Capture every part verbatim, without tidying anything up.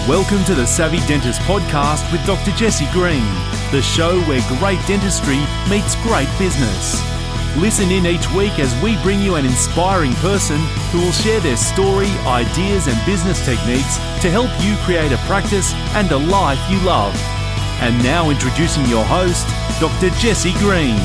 Welcome to the Savvy Dentist Podcast with Doctor Jesse Green, the show where great dentistry meets great business. Listen in each week as we bring you an inspiring person who will share their story, ideas and business techniques to help you create a practice and a life you love. And now introducing your host, Doctor Jesse Green.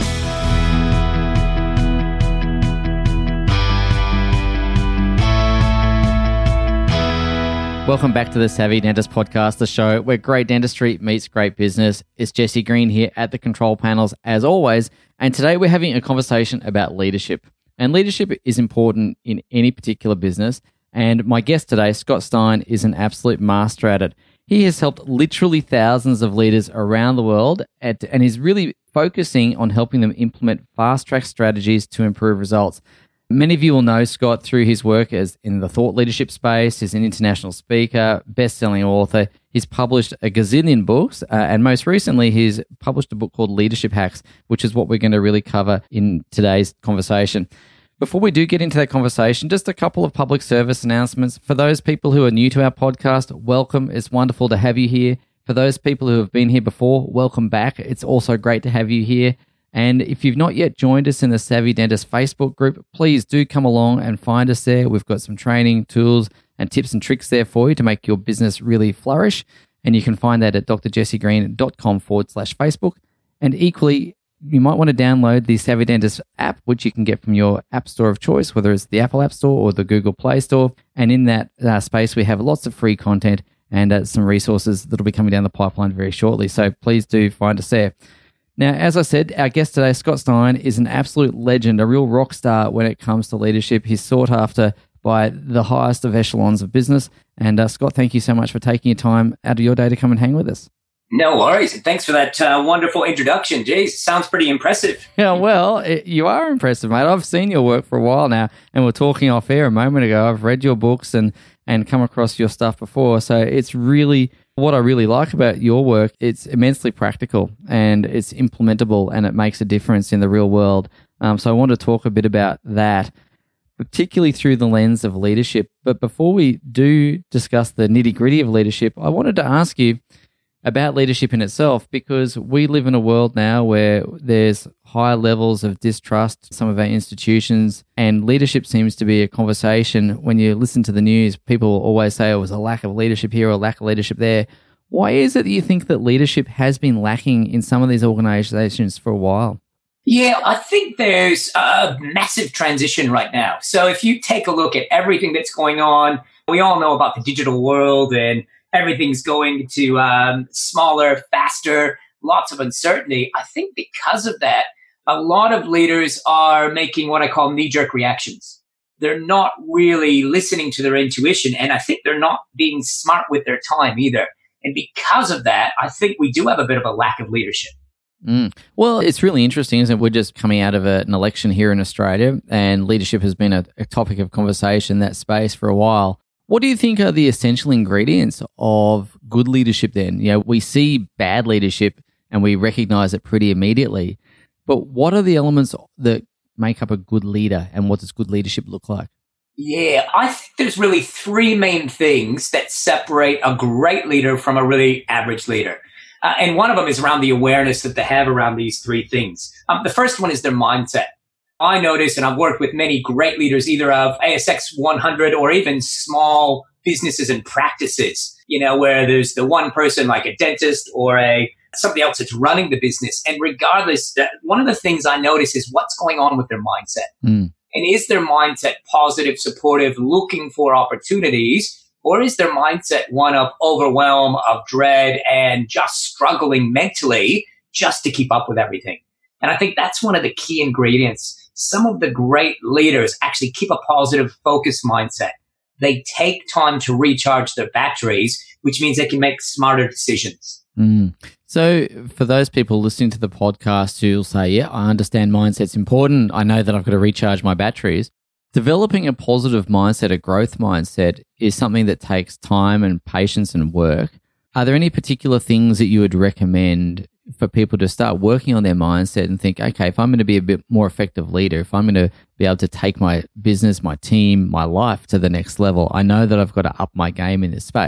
Welcome back to the Savvy Dentist Podcast, the show where great dentistry meets great business. It's Jesse Green here at the control panels as always, and today we're having a conversation about leadership. And leadership is important in any particular business, and my guest today, Scott Stein, is an absolute master at it. He has helped literally thousands of leaders around the world at, and is really focusing on helping them implement fast-track strategies to improve results. Many of you will know Scott through his work as in the thought leadership space. He's an international speaker, best-selling author. He's published a gazillion books, uh, and most recently he's published a book called Leadership Hacks, which is what we're going to really cover in today's conversation. Before we do get into that conversation, just a couple of public service announcements. For those people who are new to our podcast, welcome. It's wonderful to have you here. For those people who have been here before, welcome back. It's also great to have you here. And if you've not yet joined us in the Savvy Dentist Facebook group, please do come along and find us there. We've got some training, tools, and tips and tricks there for you to make your business really flourish. And you can find that at drjessegreen.com forward slash Facebook. And equally, you might want to download the Savvy Dentist app, which you can get from your app store of choice, whether it's the Apple App Store or the Google Play Store. And in that uh, space, we have lots of free content and uh, some resources that will be coming down the pipeline very shortly. So please do find us there. Now, as I said, our guest today, Scott Stein, is an absolute legend, a real rock star when it comes to leadership. He's sought after by the highest of echelons of business. And uh, Scott, thank you so much for taking your time out of your day to come and hang with us. No worries. And thanks for that uh, wonderful introduction. Jeez, sounds pretty impressive. Yeah, well, it, you are impressive, mate. I've seen your work for a while now, and we're talking off air a moment ago. I've read your books and, and come across your stuff before. So it's really... What I really like about your work, it's immensely practical and it's implementable and it makes a difference in the real world. Um, so I want to talk a bit about that, particularly through the lens of leadership. But before we do discuss the nitty-gritty of leadership, I wanted to ask you about leadership in itself, because we live in a world now where there's high levels of distrust in some of our institutions, and leadership seems to be a conversation. When you listen to the news, people always say, oh, it was a lack of leadership here or a lack of leadership there. Why is it that you think that leadership has been lacking in some of these organizations for a while? Yeah, I think there's a massive transition right now. So if you take a look at everything that's going on, we all know about the digital world and everything's going to um, smaller, faster, lots of uncertainty. I think because of that, a lot of leaders are making what I call knee-jerk reactions. They're not really listening to their intuition, and I think they're not being smart with their time either. And because of that, I think we do have a bit of a lack of leadership. Mm. Well, it's really interesting, isn't it? We're just coming out of a, an election here in Australia, and leadership has been a, a topic of conversation in that space for a while. What do you think are the essential ingredients of good leadership then? You know, we see bad leadership and we recognize it pretty immediately. But what are the elements that make up a good leader, and what does good leadership look like? Yeah, I think there's really three main things that separate a great leader from a really average leader. Uh, and one of them is around the awareness that they have around these three things. Um, the first one is their mindset. I notice, and I've worked with many great leaders, either of A S X one hundred or even small businesses and practices, you know, where there's the one person like a dentist or a somebody else that's running the business. And regardless, that one of the things I notice is what's going on with their mindset. Mm. And is their mindset positive, supportive, looking for opportunities, or is their mindset one of overwhelm, of dread, and just struggling mentally just to keep up with everything? And I think that's one of the key ingredients. Some of the great leaders actually keep a positive, focused mindset. They take time to recharge their batteries, which means they can make smarter decisions. Mm. So for those people listening to the podcast who'll say, yeah, I understand mindset's important. I know that I've got to recharge my batteries. Developing a positive mindset, a growth mindset, is something that takes time and patience and work. Are there any particular things that you would recommend for people to start working on their mindset and think, okay, if I'm going to be a bit more effective leader, if I'm going to be able to take my business, my team, my life to the next level, I know that I've got to up my game in this space.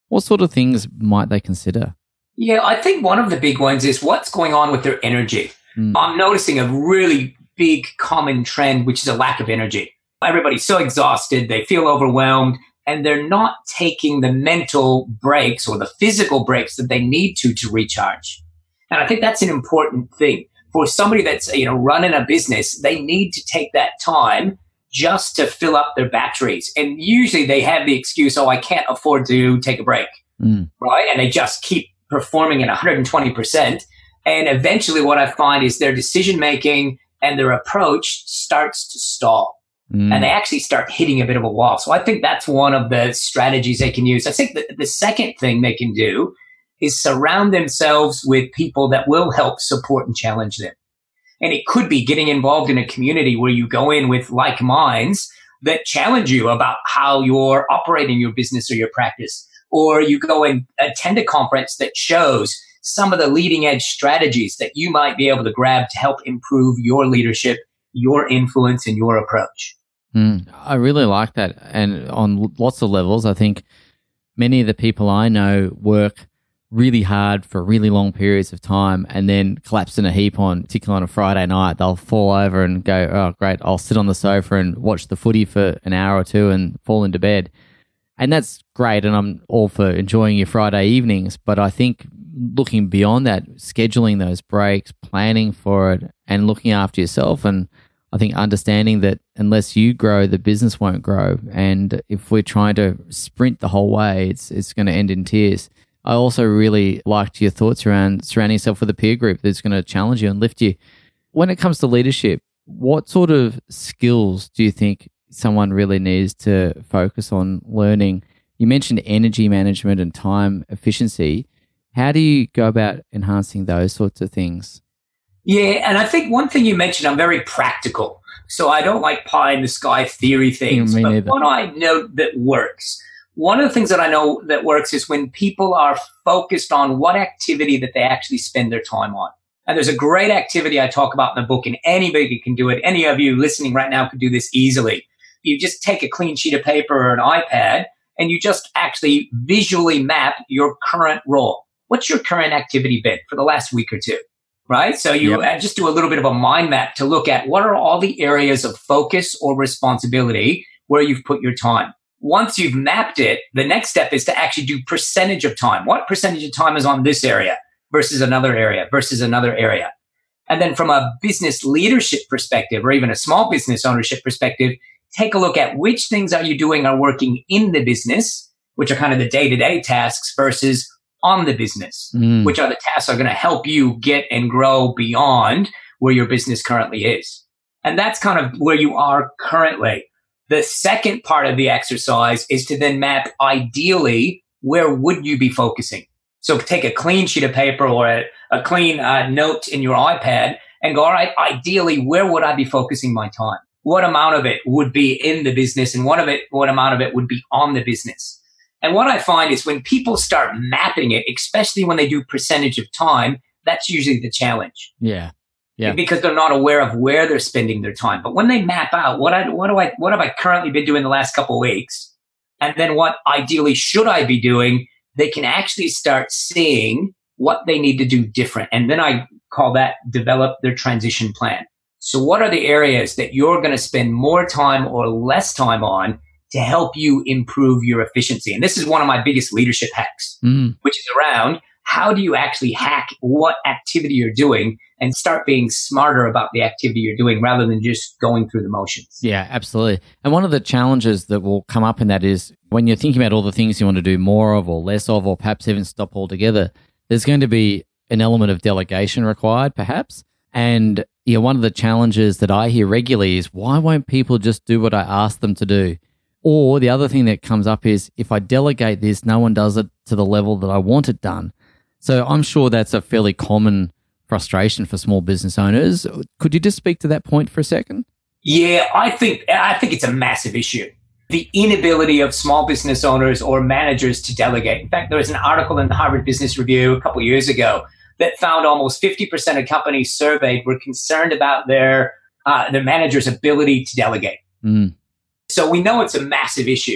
What sort of things might they consider? Yeah, I think one of the big ones is what's going on with their energy. Mm. I'm noticing a really big common trend, which is a lack of energy. Everybody's so exhausted, they feel overwhelmed, and they're not taking the mental breaks or the physical breaks that they need to to recharge. And I think that's an important thing. For somebody that's, you know, running a business, they need to take that time just to fill up their batteries. And usually they have the excuse, oh, I can't afford to take a break, mm. right? And they just keep performing at one hundred twenty percent. And eventually what I find is their decision-making and their approach starts to stall. Mm. And they actually start hitting a bit of a wall. So I think that's one of the strategies they can use. I think the, the second thing they can do is surround themselves with people that will help support and challenge them. And it could be getting involved in a community where you go in with like minds that challenge you about how you're operating your business or your practice. Or you go and attend a conference that shows some of the leading edge strategies that you might be able to grab to help improve your leadership, your influence, and your approach. Mm, I really like that. And on lots of levels, I think many of the people I know work really hard for really long periods of time and then collapse in a heap on, particularly on a Friday night. They'll fall over and go, oh, great, I'll sit on the sofa and watch the footy for an hour or two and fall into bed. And that's great, and I'm all for enjoying your Friday evenings, but I think looking beyond that, scheduling those breaks, planning for it, and looking after yourself, and I think understanding that unless you grow, the business won't grow. And if we're trying to sprint the whole way, it's it's going to end in tears. I also really liked your thoughts around surrounding yourself with a peer group that's going to challenge you and lift you. When it comes to leadership, what sort of skills do you think someone really needs to focus on learning? You mentioned energy management and time efficiency. How do you go about enhancing those sorts of things? Yeah, and I think one thing you mentioned, I'm very practical. So I don't like pie in the sky theory things. Me but neither. What I know that works, one of the things that I know that works is when people are focused on what activity that they actually spend their time on. And there's a great activity I talk about in the book, and anybody can do it. Any of you listening right now could do this easily. You just take a clean sheet of paper or an iPad, and you just actually visually map your current role. What's your current activity been for the last week or two, right? So you yep. just do a little bit of a mind map to look at what are all the areas of focus or responsibility where you've put your time. Once you've mapped it, the next step is to actually do percentage of time. What percentage of time is on this area versus another area versus another area? And then from a business leadership perspective, or even a small business ownership perspective, take a look at which things are you doing are working in the business, which are kind of the day-to-day tasks, versus on the business, mm. which are the tasks that are going to help you get and grow beyond where your business currently is. And that's kind of where you are currently. The second part of the exercise is to then map, ideally, where would you be focusing? So take a clean sheet of paper or a, a clean uh, note in your iPad and go, all right, ideally, where would I be focusing my time? What amount of it would be in the business, and what of it, what amount of it would be on the business? And what I find is when people start mapping it, especially when they do percentage of time, that's usually the challenge. Yeah. Yeah. Because they're not aware of where they're spending their time. But when they map out what I, what do I, what have I currently been doing the last couple of weeks? And then what ideally should I be doing? They can actually start seeing what they need to do different. And then I call that develop their transition plan. So what are the areas that you're going to spend more time or less time on to help you improve your efficiency? And this is one of my biggest leadership hacks, mm. which is around how do you actually hack what activity you're doing and start being smarter about the activity you're doing rather than just going through the motions. Yeah, absolutely. And one of the challenges that will come up in that is when you're thinking about all the things you want to do more of or less of, or perhaps even stop altogether, there's going to be an element of delegation required, perhaps. And you know, one of the challenges that I hear regularly is, why won't people just do what I ask them to do? Or the other thing that comes up is, if I delegate this, no one does it to the level that I want it done. So I'm sure that's a fairly common frustration for small business owners. Could you just speak to that point for a second? Yeah, I think I think it's a massive issue. The inability of small business owners or managers to delegate. In fact, there was an article in the Harvard Business Review a couple of years ago that found almost fifty percent of companies surveyed were concerned about their uh, their managers' ability to delegate. Mm. So we know it's a massive issue.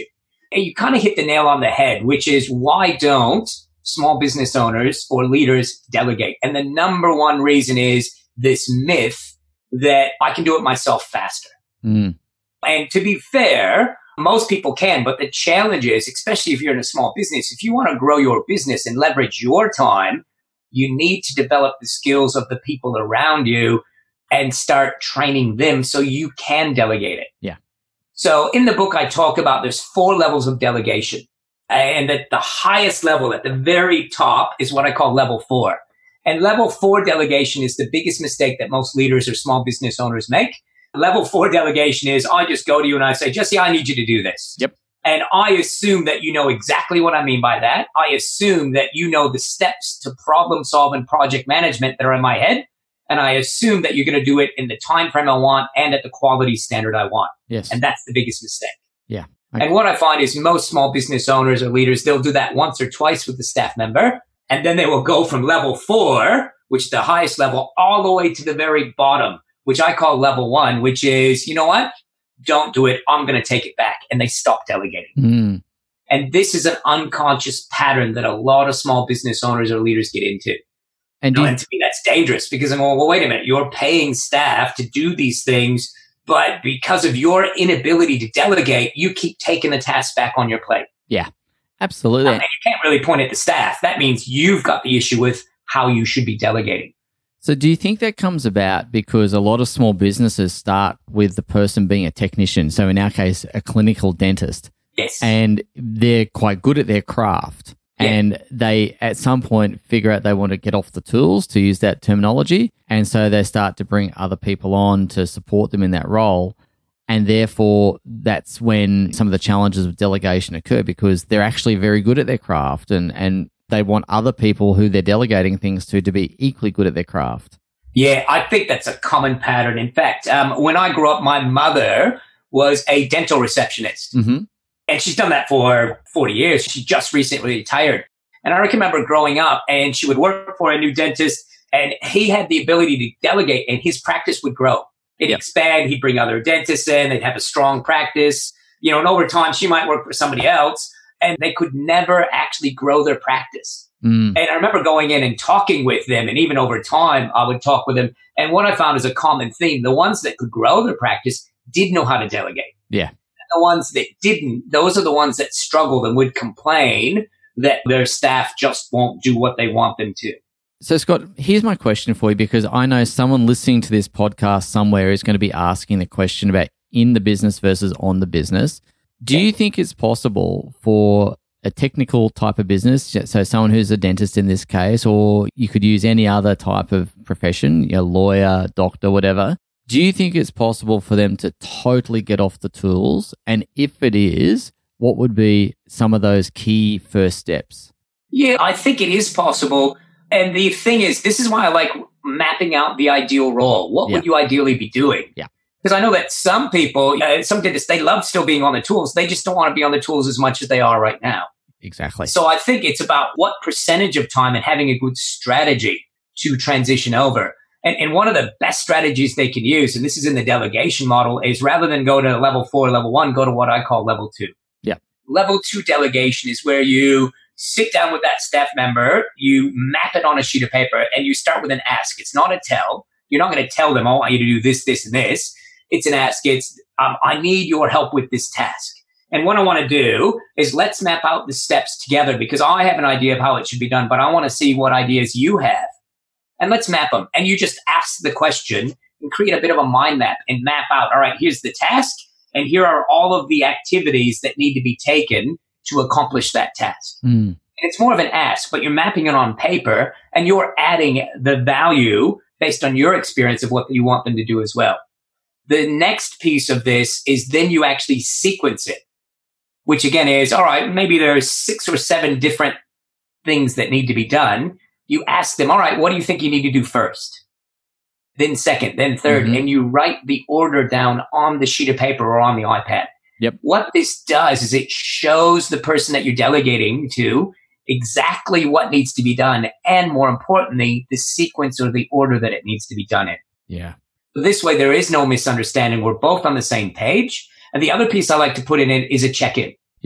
you kind of hit the nail on the head, which is why don't small business owners or leaders delegate? And the number one reason is this myth that I can do it myself faster. Mm. And to be fair, most people can, but the challenge is, especially if you're in a small business, if you want to grow your business and leverage your time, you need to develop the skills of the people around you and start training them so you can delegate it. Yeah. So in the book, I talk about there's four levels of delegation. And at the highest level, at the very top, is what I call level four. And level four delegation is the biggest mistake that most leaders or small business owners make. Level four delegation is I just go to you and I say, Jesse, I need you to do this. Yep. And I assume that you know exactly what I mean by that. I assume that you know the steps to problem solving project management that are in my head. And I assume that you're going to do it in the time frame I want and at the quality standard I want. Yes. And that's the biggest mistake. Yeah. Okay. And what I find is most small business owners or leaders, they'll do that once or twice with the staff member. And then they will go from level four, which is the highest level, all the way to the very bottom, which I call level one, which is, you know what? Don't do it. I'm going to take it back. And they stop delegating. Mm. And this is an unconscious pattern that a lot of small business owners or leaders get into. And, You do know, you, and to me, that's dangerous because I'm going, well, wait a minute. You're paying staff to do these things, but because of your inability to delegate, you keep taking the task back on your plate. yeah, absolutely. And you can't really point at the staff. That means you've got the issue with how you should be delegating. So do you think that comes about because a lot of small businesses start with the person being a technician, so in our case, a clinical dentist, Yes. and they're quite good at their craft, Yeah. and they at some point figure out they want to get off the tools, to use that terminology, and so they start to bring other people on to support them in that role, and therefore that's when some of the challenges of delegation occur because they're actually very good at their craft, and and they want other people who they're delegating things to to be equally good at their craft. Yeah, I think that's a common pattern. In fact, um, when I grew up, my mother was a dental receptionist. Mm-hmm. And she's done that for forty years. She just recently retired. And I remember growing up and she would work for a new dentist and he had the ability to delegate and his practice would grow. It'd Yep. expand. He'd bring other dentists in. They'd have a strong practice. You know, and over time, she might work for somebody else and they could never actually grow their practice. Mm. And I remember going in and talking with them. And even over time, I would talk with them. And what I found is a common theme. The ones that could grow their practice did know how to delegate. Yeah. The ones that didn't, those are the ones that struggled and would complain that their staff just won't do what they want them to. So, Scott, here's my question for you, because I know someone listening to this podcast somewhere is going to be asking the question about in the business versus on the business. Do you think it's possible for a technical type of business, so someone who's a dentist in this case, or you could use any other type of profession, you know, lawyer, doctor, whatever, do you think it's possible for them to totally get off the tools? And if it is, what would be some of those key first steps? Yeah, I think it is possible. And the thing is, this is why I like mapping out the ideal role. What Yeah. would you ideally be doing? Yeah. Because I know that some people, uh, some dentists, they love still being on the tools. They just don't want to be on the tools as much as they are right now. Exactly. So I think it's about what percentage of time and having a good strategy to transition over. And, and one of the best strategies they can use, and this is in the delegation model, is rather than go to level four, level one, go to what I call level two. Yeah. Level two delegation is where you sit down with that staff member, you map it on a sheet of paper, and you start with an ask. It's not a tell. You're not going to tell them, oh, I want you to do this, this, and this. It's an ask. It's, um, I need your help with this task. And what I want to do is let's map out the steps together because I have an idea of how it should be done, but I want to see what ideas you have. And let's map them. And you just ask the question and create a bit of a mind map and map out, all right, here's the task, and here are all of the activities that need to be taken to accomplish that task. Mm. And it's more of an ask, but you're mapping it on paper and you're adding the value based on your experience of what you want them to do as well. The next piece of this is then you actually sequence it, which again is, all right, maybe there's six or seven different things that need to be done. You ask them, all right, what do you think you need to do first? Then second, then third, Mm-hmm. and you write the order down on the sheet of paper or on the iPad. Yep. What this does is it shows the person that you're delegating to exactly what needs to be done, and more importantly, the sequence or the order that it needs to be done in. Yeah. So this way, there is no misunderstanding. We're both on the same page. And the other piece I like to put in it is a check-in. Yeah.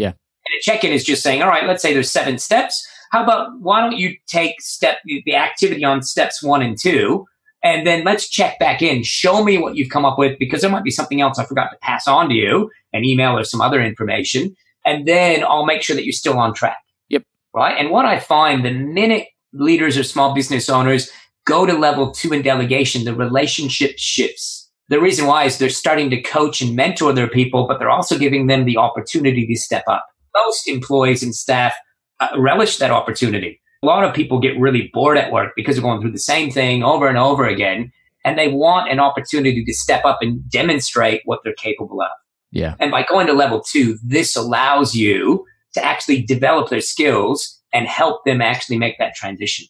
And a check-in is just saying, all right, let's say there's seven steps. How about why don't you take step the activity on steps one and two, and then let's check back in. Show me what you've come up with, because there might be something else I forgot to pass on to you, an email or some other information. And then I'll make sure that you're still on track. Yep. Right. And what I find, the minute leaders or small business owners go to level two in delegation, the relationship shifts. The reason why is they're starting to coach and mentor their people, but they're also giving them the opportunity to step up. Most employees and staff uh, relish that opportunity. A lot of people get really bored at work because they're going through the same thing over and over again, and they want an opportunity to step up and demonstrate what they're capable of. Yeah. And by going to level two, this allows you to actually develop their skills and help them actually make that transition.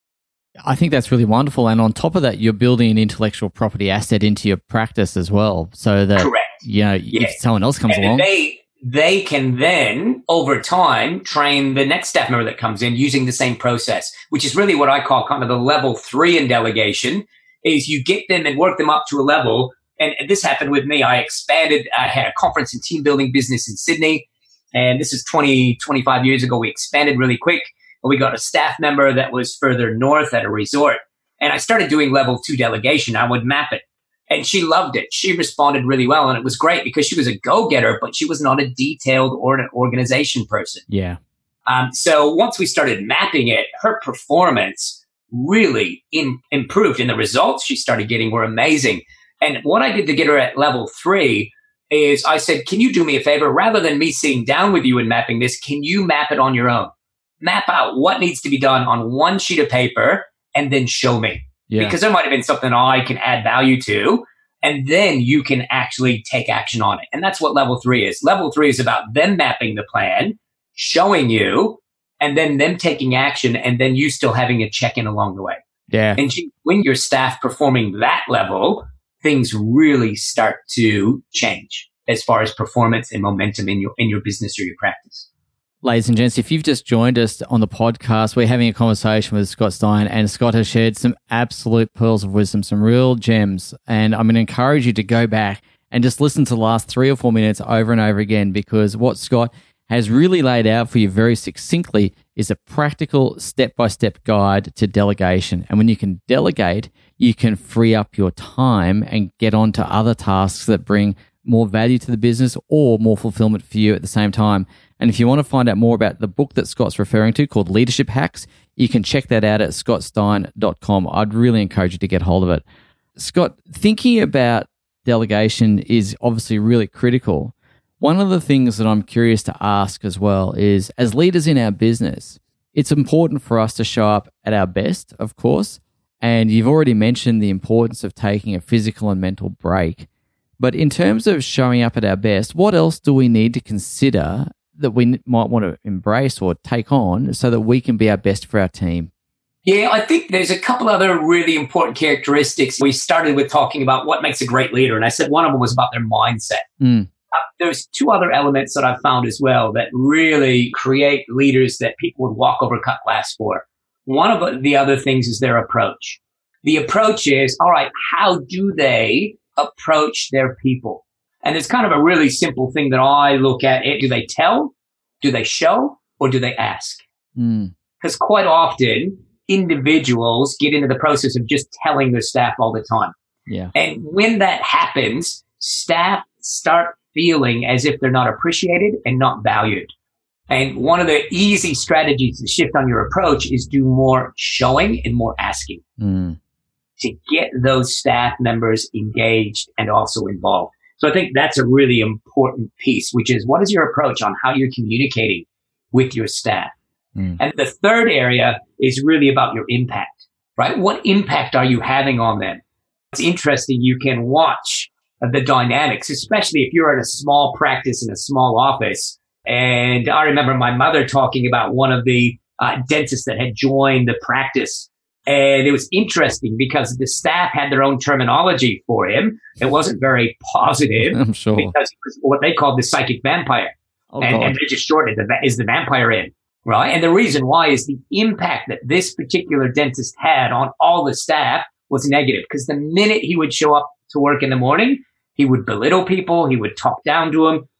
I think that's really wonderful. And on top of that, you're building an intellectual property asset into your practice as well. So that, Correct. you know, Yes. if someone else comes and along. They, they can then, over time, train the next staff member that comes in using the same process, which is really what I call kind of the level three in delegation, is you get them and work them up to a level. And this happened with me. I expanded. I had a conference and team building business in Sydney. And this is twenty, twenty-five years ago. We expanded really quick. And we got a staff member that was further north at a resort. And I started doing level two delegation. I would map it. And she loved it. She responded really well. And it was great because she was a go-getter, but she was not a detailed or an organization person. Yeah. Um, so once we started mapping it, her performance really in, improved. And the results she started getting were amazing. And what I did to get her at level three is I said, can you do me a favor? Rather than me sitting down with you and mapping this, can you map it on your own? Map out what needs to be done on one sheet of paper and then show me. Yeah. Because there might have been something I can add value to, and then you can actually take action on it. And that's what level three is. Level three is about them mapping the plan, showing you, and then them taking action, and then you still having a check-in along the way. Yeah. And when your staff performing that level, things really start to change as far as performance and momentum in your in your business or your practice. Ladies and gents, if you've just joined us on the podcast, we're having a conversation with Scott Stein, and Scott has shared some absolute pearls of wisdom, some real gems. And I'm going to encourage you to go back and just listen to the last three or four minutes over and over again, because what Scott has really laid out for you very succinctly is a practical step-by-step guide to delegation. And when you can delegate, you can free up your time and get on to other tasks that bring more value to the business or more fulfillment for you at the same time. And if you want to find out more about the book that Scott's referring to called Leadership Hacks, you can check that out at scott stein dot com. I'd really encourage you to get hold of it. Scott, thinking about delegation is obviously really critical. One of the things that I'm curious to ask as well is, as leaders in our business, it's important for us to show up at our best, of course. And you've already mentioned the importance of taking a physical and mental break. But in terms of showing up at our best, what else do we need to consider that we might want to embrace or take on so that we can be our best for our team? Yeah, I think there's a couple other really important characteristics. We started with talking about what makes a great leader, and I said one of them was about their mindset. Mm. Uh, there's two other elements that I've found as well that really create leaders that people would walk over cut glass for. One of the other things is their approach. The approach is, all right, how do they approach their people? And it's kind of a really simple thing that I look at. Do they tell? Do they show? Or do they ask? Mm. Because quite often, individuals get into the process of just telling their staff all the time. Yeah. And when that happens, staff start feeling as if they're not appreciated and not valued. And one of the easy strategies to shift on your approach is do more showing and more asking Mm. to get those staff members engaged and also involved. So I think that's a really important piece, which is what is your approach on how you're communicating with your staff? Mm. And the third area is really about your impact, right? What impact are you having on them? It's interesting. You can watch the dynamics, especially if you're at a small practice in a small office. And I remember my mother talking about one of the uh, dentists that had joined the practice. And it was interesting because the staff had their own terminology for him. It wasn't very positive. I'm sure. Because it was what they called the psychic vampire. Oh, and, God. and they just shortened it. Is the vampire in? Right. And the reason why is the impact that this particular dentist had on all the staff was negative, because the minute he would show up to work in the morning, he would belittle people. He would talk down to them.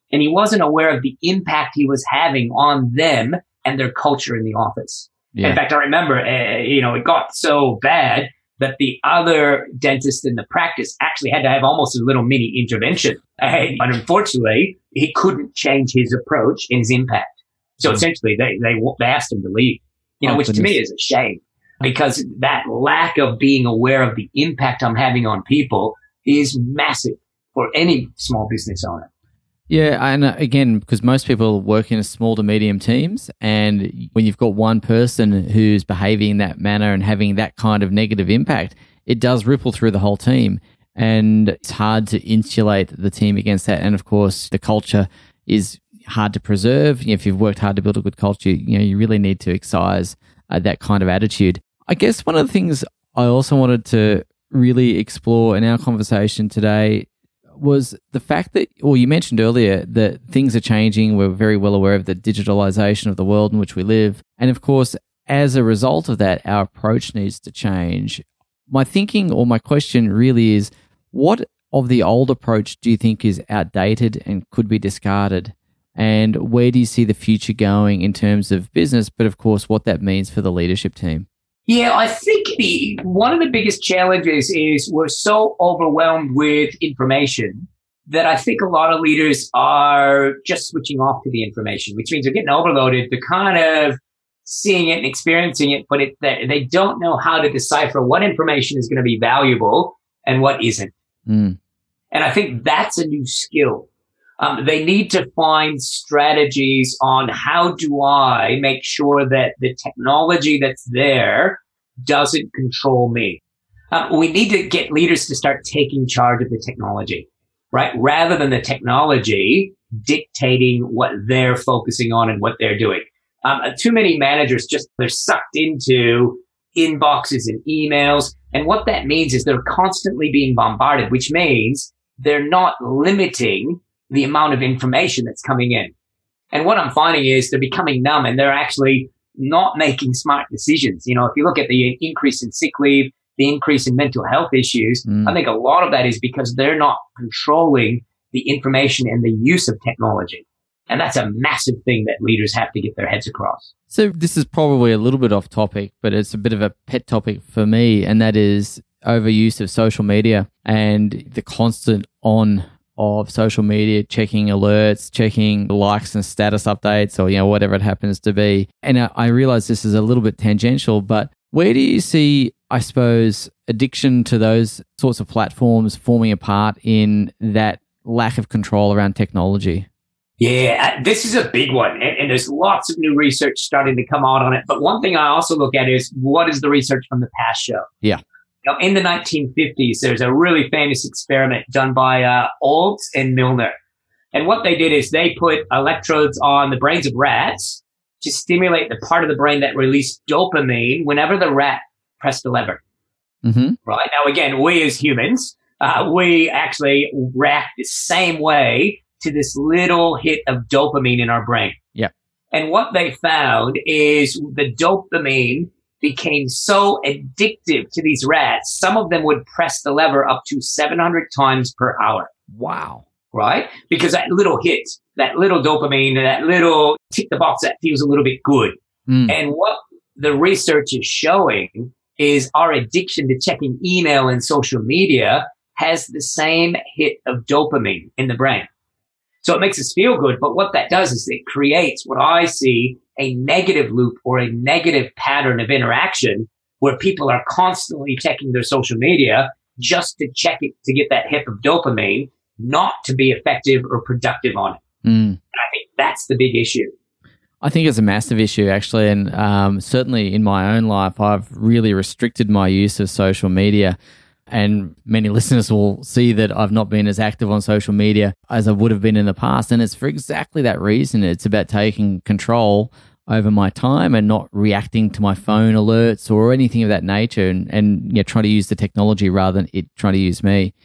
and he wasn't aware of the impact he was having on them and their culture in the office. Yeah. In fact, I remember, uh, you know, it got so bad that the other dentist in the practice actually had to have almost a little mini intervention. And unfortunately, he couldn't change his approach and his impact. So mm. essentially, they, they they asked him to leave, you know, oh, which goodness. to me is a shame, because that lack of being aware of the impact I'm having on people is massive for any small business owner. Yeah, and again, because most people work in small to medium teams, and when you've got one person who's behaving in that manner and having that kind of negative impact, it does ripple through the whole team, and it's hard to insulate the team against that. And of course, the culture is hard to preserve. You know, if you've worked hard to build a good culture, you know, you really need to excise uh, that kind of attitude. I guess one of the things I also wanted to really explore in our conversation today was the fact that, or you mentioned earlier, that things are changing. We're very well aware of the digitalization of the world in which we live. And of course, as a result of that, our approach needs to change. My thinking or my question really is, what of the old approach do you think is outdated and could be discarded? And where do you see the future going in terms of business, but of course, what that means for the leadership team? Yeah, I think the one of the biggest challenges is we're so overwhelmed with information that I think a lot of leaders are just switching off to the information, which means they're getting overloaded. They're kind of seeing it and experiencing it, but it, they don't know how to decipher what information is going to be valuable and what isn't. Mm. And I think that's a new skill. Um, they need to find strategies on how do I make sure that the technology that's there doesn't control me. Um, we need to get leaders to start taking charge of the technology, right? Rather than the technology dictating what they're focusing on and what they're doing. Um, too many managers just, they're sucked into inboxes and emails. And what that means is they're constantly being bombarded, which means they're not limiting the amount of information that's coming in. And what I'm finding is they're becoming numb and they're actually not making smart decisions. You know, if you look at the increase in sick leave, the increase in mental health issues, mm. I think a lot of that is because they're not controlling the information and the use of technology. And that's a massive thing that leaders have to get their heads across. So this is probably a little bit off topic, but it's a bit of a pet topic for me, and that is overuse of social media and the constant on of social media, checking alerts, checking likes and status updates, or, you know, whatever it happens to be. And I, I realize this is a little bit tangential, but where do you see, I suppose, addiction to those sorts of platforms forming a part in that lack of control around technology? Yeah, this is a big one. And, and there's lots of new research starting to come out on it. But one thing I also look at is, what is the research from the past show? Yeah. Now, in the nineteen fifties, there's a really famous experiment done by uh, Olds and Milner. And what they did is they put electrodes on the brains of rats to stimulate the part of the brain that released dopamine whenever the rat pressed the lever. Mm-hmm. Right? Now, again, we as humans, uh, we actually react the same way to this little hit of dopamine in our brain. Yeah. And what they found is the dopamine became so addictive to these rats, some of them would press the lever up to seven hundred times per hour. Wow. Right? Because that little hit, that little dopamine, that little tick the box that feels a little bit good. Mm. And what the research is showing is our addiction to checking email and social media has the same hit of dopamine in the brain. So it makes us feel good, but what that does is it creates what I see a negative loop or a negative pattern of interaction where people are constantly checking their social media just to check it, to get that hit of dopamine, not to be effective or productive on it. Mm. And I think that's the big issue. I think it's a massive issue, actually. And um, certainly in my own life, I've really restricted my use of social media. And many listeners will see that I've not been as active on social media as I would have been in the past. And it's for exactly that reason. It's about taking control over my time and not reacting to my phone alerts or anything of that nature, and, and you know, trying to use the technology rather than it trying to use me.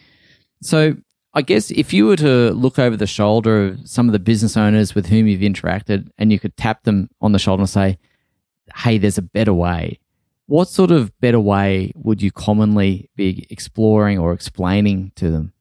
So I guess if you were to look over the shoulder of some of the business owners with whom you've interacted and you could tap them on the shoulder and say, hey, there's a better way. What sort of better way would you commonly be exploring or explaining to them?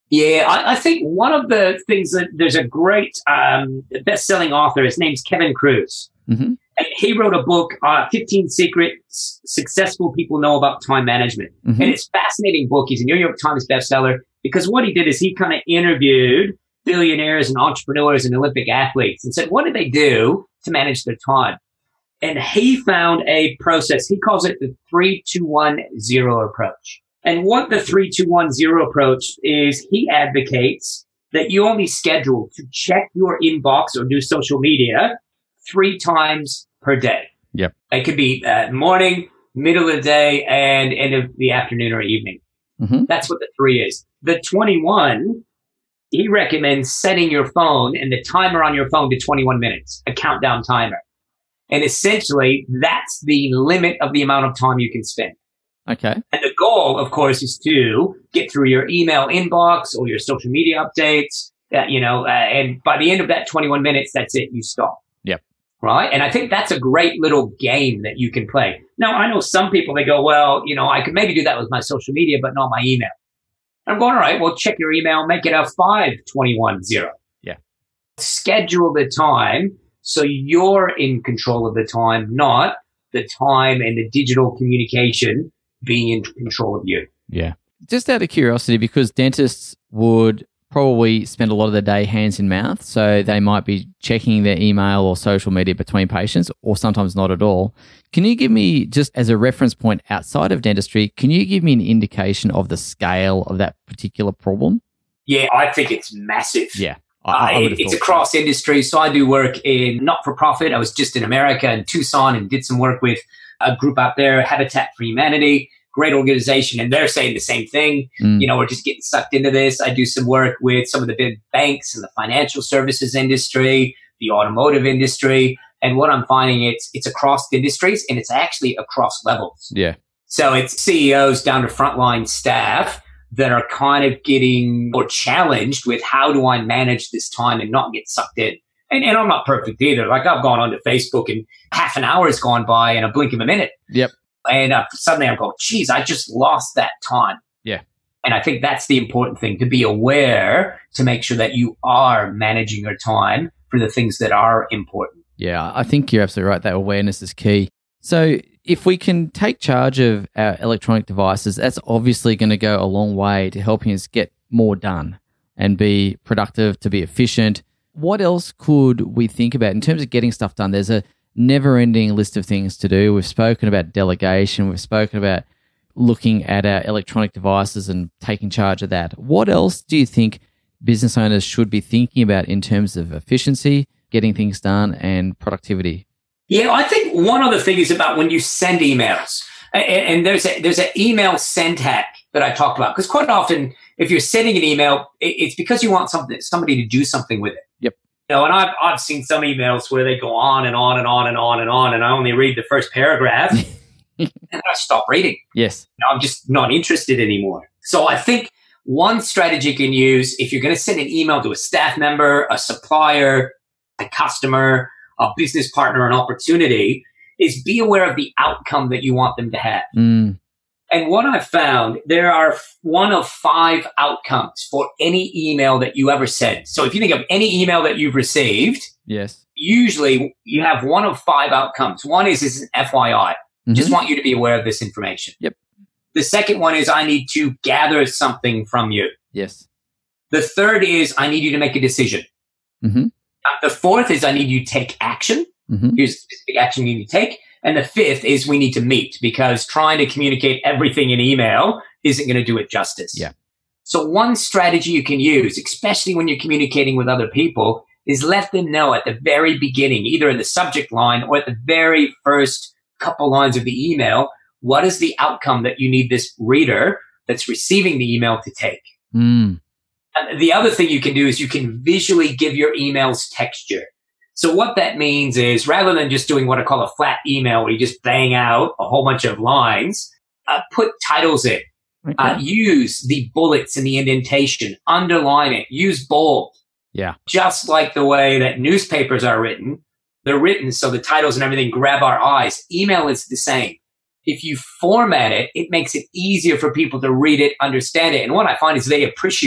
Yeah, I, I think one of the things that there's a great um, best-selling author. His name's Kevin Kruse. Mm-hmm. And he wrote a book, uh, fifteen Secrets Successful People Know About Time Management. Mm-hmm. And it's a fascinating book. He's a New York Times bestseller because what he did is he kind of interviewed billionaires and entrepreneurs and Olympic athletes and said, what do they do to manage their time? And he found a process. He calls it the three two one zero approach. And what the three two one zero approach is, he advocates that you only schedule to check your inbox or do social media three times per day. Yep. It could be uh, morning, middle of the day, and end of the afternoon or evening. Mm-hmm. That's what the three is. The twenty-one, he recommends setting your phone and the timer on your phone to twenty-one minutes, a countdown timer. And essentially, that's the limit of the amount of time you can spend. Okay. And the goal, of course, is to get through your email inbox or your social media updates, uh, you know, uh, and by the end of that twenty-one minutes, that's it. You stop. Yep. Right. And I think that's a great little game that you can play. Now, I know some people, they go, well, you know, I could maybe do that with my social media, but not my email. I'm going, all right, well, check your email, make it a five twenty-one zero. Yeah. Schedule the time so you're in control of the time, not the time and the digital communication being in control of you. Yeah. Just out of curiosity, because dentists would probably spend a lot of their day hands in mouth, so they might be checking their email or social media between patients, or sometimes not at all. Can you give me, just as a reference point outside of dentistry, can you give me an indication of the scale of that particular problem? Yeah, I think it's massive. Yeah. I, I uh, it, it's across so. industry. So I do work in not-for-profit. I was just in America in Tucson and did some work with a group out there, Habitat for Humanity. Great organization, and they're saying the same thing. Mm. You know, we're just getting sucked into this. I do some work with some of the big banks in the financial services industry, the automotive industry, and what I'm finding, it's it's across industries, and it's actually across levels. Yeah. So it's C E Os down to frontline staff that are kind of getting more challenged with, how do I manage this time and not get sucked in? And, and I'm not perfect either. Like, I've gone onto Facebook and half an hour has gone by in a blink of a minute. Yep. And uh, suddenly I'm going, geez, I just lost that time. Yeah. And I think that's the important thing, to be aware, to make sure that you are managing your time for the things that are important. Yeah, I think you're absolutely right. That awareness is key. So if we can take charge of our electronic devices, that's obviously going to go a long way to helping us get more done and be productive, to be efficient. What else could we think about in terms of getting stuff done? There's a never-ending list of things to do. We've spoken about delegation. We've spoken about looking at our electronic devices and taking charge of that. What else do you think business owners should be thinking about in terms of efficiency, getting things done, and productivity? Yeah, I think one other thing is about when you send emails. And, and there's a, there's an email send hack that I talked about. Because quite often, if you're sending an email, it's because you want something, somebody to do something with it. Yep. You know, and I've I've seen some emails where they go on and on and on and on and on, and I only read the first paragraph, and I stop reading. Yes, you know, I'm just not interested anymore. So I think one strategy you can use, if you're going to send an email to a staff member, a supplier, a customer, a business partner, an opportunity, is be aware of the outcome that you want them to have. Mm. And what I've found, there are one of five outcomes for any email that you ever send. So if you think of any email that you've received, yes, usually you have one of five outcomes. One is, is an F Y I. Mm-hmm. Just want you to be aware of this information. Yep. The second one is, I need to gather something from you. Yes. The third is, I need you to make a decision. Mm-hmm. The fourth is, I need you to take action. Mm-hmm. Here's the specific action you need to take. And the fifth is, we need to meet, because trying to communicate everything in email isn't going to do it justice. Yeah. So one strategy you can use, especially when you're communicating with other people, is let them know at the very beginning, either in the subject line or at the very first couple lines of the email, what is the outcome that you need this reader that's receiving the email to take? Mm. And the other thing you can do is you can visually give your emails texture. So what that means is, rather than just doing what I call a flat email where you just bang out a whole bunch of lines, uh, put titles in. Okay. Uh, use the bullets and the indentation. Underline it. Use bold. Yeah. Just like the way that newspapers are written, they're written so the titles and everything grab our eyes. Email is the same. If you format it, it makes it easier for people to read it, understand it. And what I find is they appreciate it.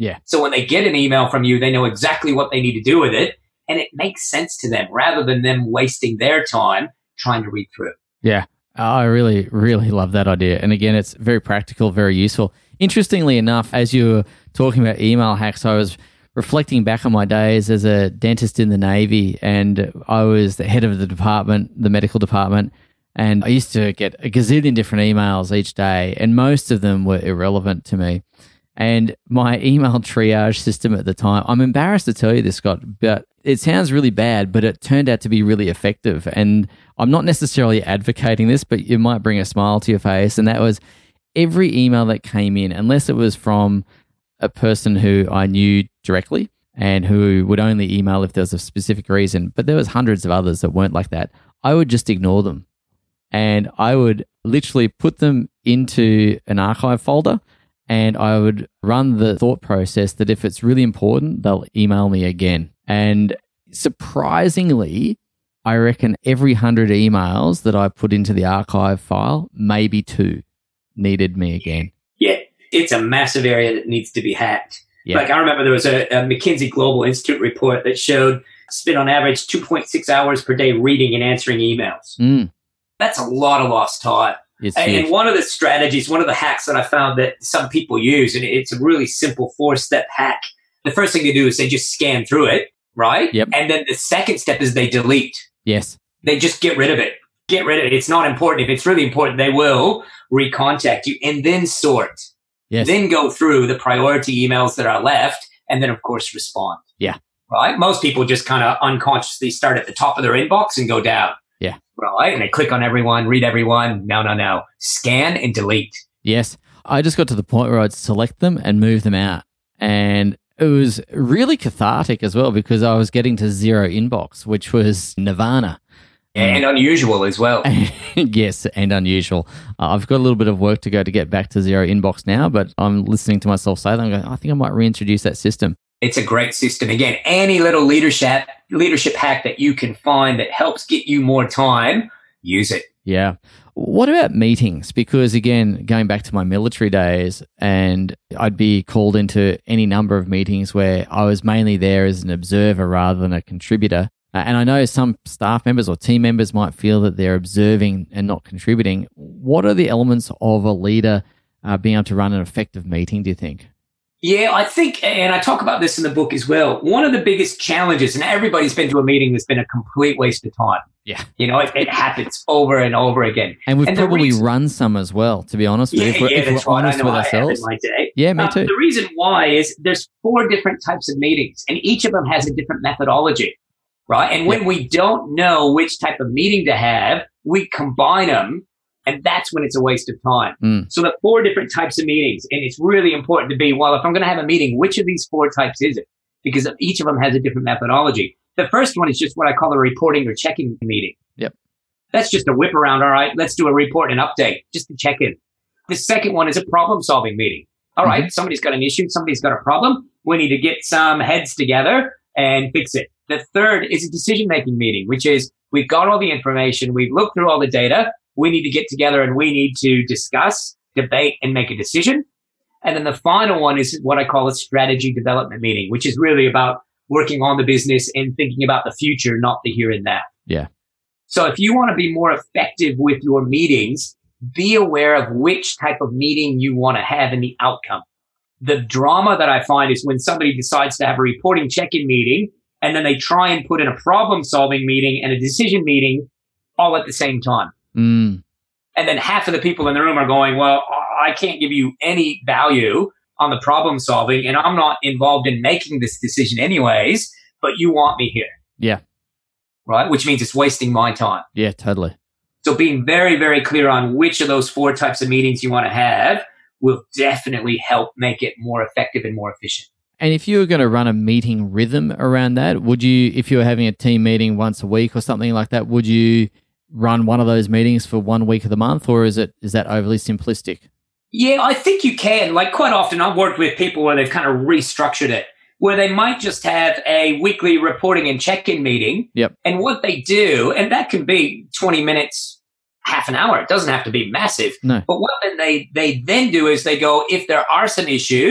Yeah. So when they get an email from you, they know exactly what they need to do with it. And it makes sense to them rather than them wasting their time trying to read through. Yeah. I really, really love that idea. And again, it's very practical, very useful. Interestingly enough, as you were talking about email hacks, I was reflecting back on my days as a dentist in the Navy, and I was the head of the department, the medical department, and I used to get a gazillion different emails each day, and most of them were irrelevant to me. And my email triage system at the time, I'm embarrassed to tell you this, Scott, but it sounds really bad, but it turned out to be really effective. And I'm not necessarily advocating this, but it might bring a smile to your face. And that was every email that came in, unless it was from a person who I knew directly and who would only email if there was a specific reason, but there was hundreds of others that weren't like that, I would just ignore them. And I would literally put them into an archive folder, and I would run the thought process that if it's really important, they'll email me again. And surprisingly, I reckon every hundred emails that I put into the archive file, maybe two needed me again. Yeah, it's a massive area that needs to be hacked. Yeah. Like I remember there was a, a McKinsey Global Institute report that showed spent on average two point six hours per day reading and answering emails. Mm. That's a lot of lost time. It's and, huge. and one of the strategies, one of the hacks that I found that some people use, and it's a really simple four-step hack. The first thing they do is they just scan through it, right? Yep. And then the second step is they delete. Yes. They just get rid of it. Get rid of it. It's not important. If it's really important, they will recontact you and then sort. Yes. Then go through the priority emails that are left and then, of course, respond. Yeah. Right? Most people just kind of unconsciously start at the top of their inbox and go down. Yeah. Right? And they click on everyone, read everyone. No, no, no. Scan and delete. Yes. I just got to the point where I'd select them and move them out. And it was really cathartic as well because I was getting to zero inbox, which was nirvana. And unusual as well. Yes, and unusual. Uh, I've got a little bit of work to go to get back to zero inbox now, but I'm listening to myself say that. I'm going, I think I might reintroduce that system. It's a great system. Again, any little leadership leadership hack that you can find that helps get you more time, use it. Yeah. What about meetings? Because again, going back to my military days, and I'd be called into any number of meetings where I was mainly there as an observer rather than a contributor. Uh, and I know some staff members or team members might feel that they're observing and not contributing. What are the elements of a leader uh, being able to run an effective meeting, do you think? Yeah, I think, and I talk about this in the book as well, one of the biggest challenges, and everybody's been to a meeting that's been a complete waste of time. Yeah. You know, it, it happens over and over again. And we've and probably reason, run some as well, to be honest with yeah, you. If we're, yeah, if that's we're right. honest I know with I have ourselves. in my day. Yeah, me um, too. The reason why is there's four different types of meetings, and each of them has a different methodology, right? And when yeah. we don't know which type of meeting to have, we combine them. And that's when it's a waste of time. Mm. So the four different types of meetings, and it's really important to be, well, if I'm going to have a meeting, which of these four types is it? Because each of them has a different methodology. The first one is just what I call a reporting or checking meeting. Yep. That's just a whip around. All right, let's do a report and update, just to check in. The second one is a problem solving meeting. All right, mm-hmm. Somebody's got an issue. Somebody's got a problem. We need to get some heads together and fix it. The third is a decision making meeting, which is we've got all the information. We've looked through all the data. We need to get together and we need to discuss, debate, and make a decision. And then the final one is what I call a strategy development meeting, which is really about working on the business and thinking about the future, not the here and now. Yeah. So if you want to be more effective with your meetings, be aware of which type of meeting you want to have and the outcome. The drama that I find is when somebody decides to have a reporting check-in meeting and then they try and put in a problem-solving meeting and a decision meeting all at the same time. Mm. And then half of the people in the room are going, well, I can't give you any value on the problem solving and I'm not involved in making this decision anyways, but you want me here. Yeah. Right? Which means it's wasting my time. Yeah, totally. So being very, very clear on which of those four types of meetings you want to have will definitely help make it more effective and more efficient. And if you were going to run a meeting rhythm around that, would you, if you were having a team meeting once a week or something like that, would you run one of those meetings for one week of the month, or is it is that overly simplistic? Yeah, I think you can. Like quite often I've worked with people where they've kind of restructured it, where they might just have a weekly reporting and check-in meeting. Yep. And what they do, and that can be twenty minutes, half an hour. It doesn't have to be massive. No. But what then they, they then do is they go, if there are some issues,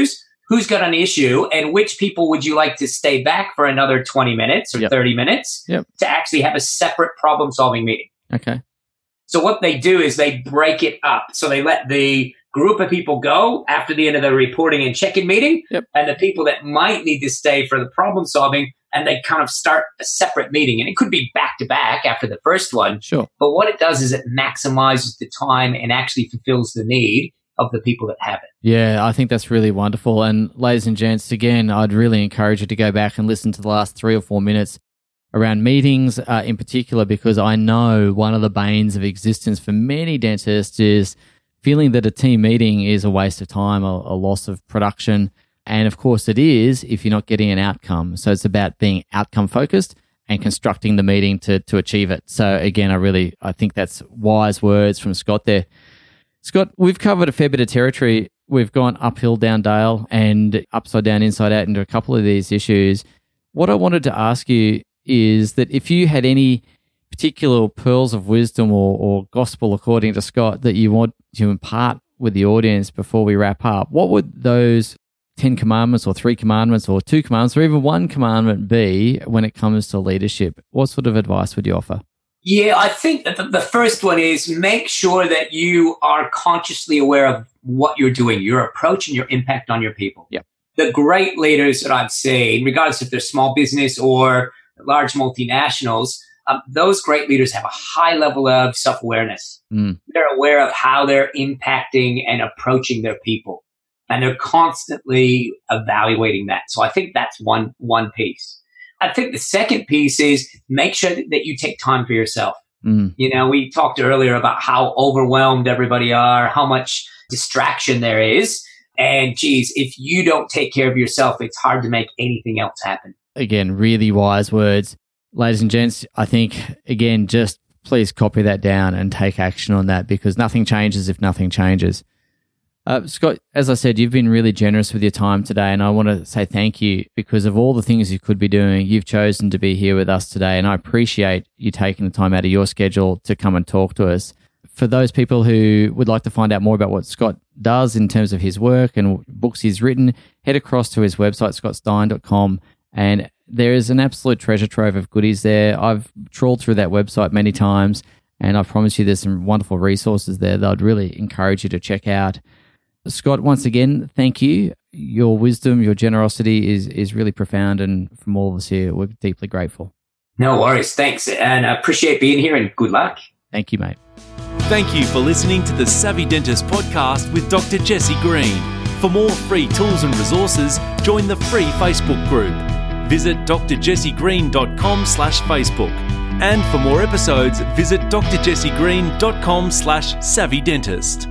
who's got an issue and which people would you like to stay back for another twenty minutes or Yep. thirty minutes Yep. to actually have a separate problem-solving meeting. Okay. So what they do is they break it up. So they let the group of people go after the end of the reporting and check-in meeting, Yep. and the people that might need to stay for the problem-solving, and they kind of start a separate meeting. And it could be back-to-back after the first one. Sure. But what it does is it maximizes the time and actually fulfills the need of the people that have it. Yeah, I think that's really wonderful. And ladies and gents, again, I'd really encourage you to go back and listen to the last three or four minutes around meetings uh, in particular, because I know one of the banes of existence for many dentists is feeling that a team meeting is a waste of time, a, a loss of production. And of course it is if you're not getting an outcome. So it's about being outcome focused and constructing the meeting to to achieve it. So again, I really, I think that's wise words from Scott there. Scott, we've covered a fair bit of territory. We've gone uphill, down dale, and upside down, inside out into a couple of these issues. What I wanted to ask you is that if you had any particular pearls of wisdom or, or gospel, according to Scott, that you want to impart with the audience before we wrap up, what would those ten commandments or three commandments or two commandments or even one commandment be when it comes to leadership? What sort of advice would you offer? Yeah, I think that the, the first one is make sure that you are consciously aware of what you're doing, your approach and your impact on your people. Yep. The great leaders that I've seen, regardless if they're small business or large multinationals, um, those great leaders have a high level of self-awareness. Mm. They're aware of how they're impacting and approaching their people, and they're constantly evaluating that. So I think that's one one piece. I think the second piece is make sure that you take time for yourself. Mm. You know, we talked earlier about how overwhelmed everybody are, how much distraction there is. And geez, if you don't take care of yourself, it's hard to make anything else happen. Again, really wise words. Ladies and gents, I think, again, just please copy that down and take action on that, because nothing changes if nothing changes. Uh, Scott, as I said, you've been really generous with your time today, and I want to say thank you because of all the things you could be doing. You've chosen to be here with us today, and I appreciate you taking the time out of your schedule to come and talk to us. For those people who would like to find out more about what Scott does in terms of his work and books he's written, head across to his website, scott stein dot com, and there is an absolute treasure trove of goodies there. I've trawled through that website many times, and I promise you there's some wonderful resources there that I'd really encourage you to check out. Scott, once again, thank you. Your wisdom, your generosity is is really profound, and from all of us here, we're deeply grateful. No worries. Thanks. And I appreciate being here, and good luck. Thank you, mate. Thank you for listening to the Savvy Dentist podcast with Doctor Jesse Green. For more free tools and resources, join the free Facebook group. Visit d r jesse green dot com slash Facebook. And for more episodes, visit d r jesse green dot com slash savvy dentist.